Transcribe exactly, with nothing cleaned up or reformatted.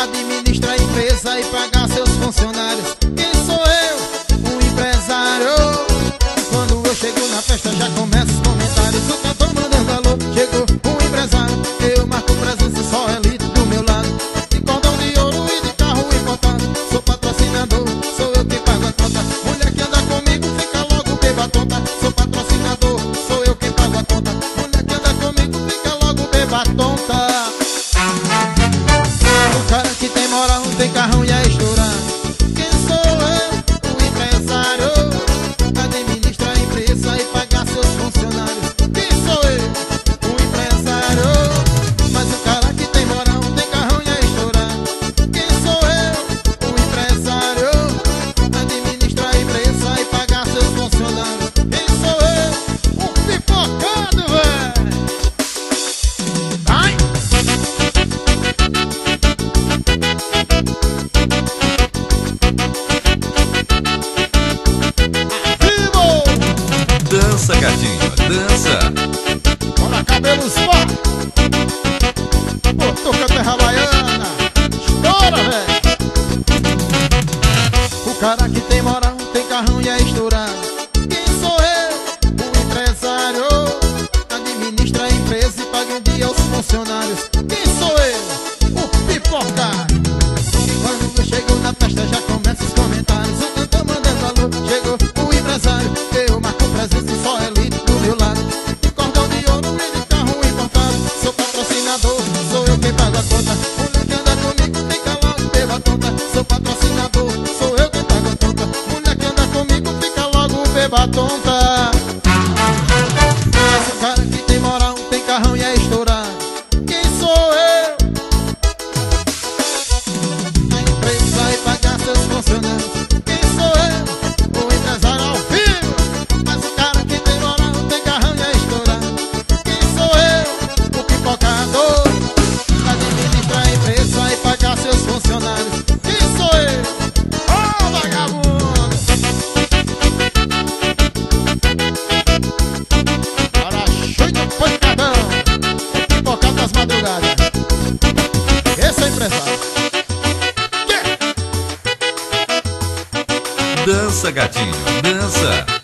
administra a empresa e paga seus funcionários. Quem sou eu? Um empresário. Quando eu chego na festa já começa os comentários. O cantor mandando alô, chegou um empresário. Eu marco presença e só elite do meu lado. De cordão de ouro e de carro importado. Sou patrocinador, sou eu que pago a conta. Mulher que anda comigo fica logo beba tonta. Sou patrocinador, sou eu que pago a conta. Mulher que anda comigo fica logo beba tonta. O cara que tem moral, tem carrão e é estourado. Quem sou eu? O empresário. Administra a empresa e paga seus funcionários. Quem sou eu? O empresário. Mas o cara que tem moral, tem carrão e é estourado. Quem sou eu? O empresário. Administra a empresa e paga seus funcionários. Quem sou eu? O pipocado, velho. Vai! Dança, gatinho, dança. Bora, cabelos fortes. Pô, toca terra baiana. Estoura, velho. O cara que tem moral, tem carrão e é estourado. Quem sou eu? O empresário. Administra a empresa e paga um dia aos funcionários. Quem sou eu? O pipocado. Quando eu chego na festa já começa os comentários. O cantor mandando alô, chegou o empresário. Eu marco presença e só elite do meu lado. De cordão de ouro e de carro importado. Sou patrocinador, sou eu quem pago a conta. Mulher que anda comigo fica logo beba tonta. Sou patrocinador, sou eu quem pago a conta. Mulher que anda comigo fica logo beba tonta. Mas o cara que tem moral, tem carrão e é estourado. Quem sou eu? A empresa e pagar seus funcionários. Quem sou eu? O empresário ao vivo. Mas o cara que tem moral, tem carrão e é estourado. Quem sou eu? O pipocador. Administra a empresa e pagar seus funcionários. Quem sou eu? Ô, vagabundo! Para cheio de pancadão. O pipocado das madrugadas. Esse é o empresário. Dança, gatinho, dança.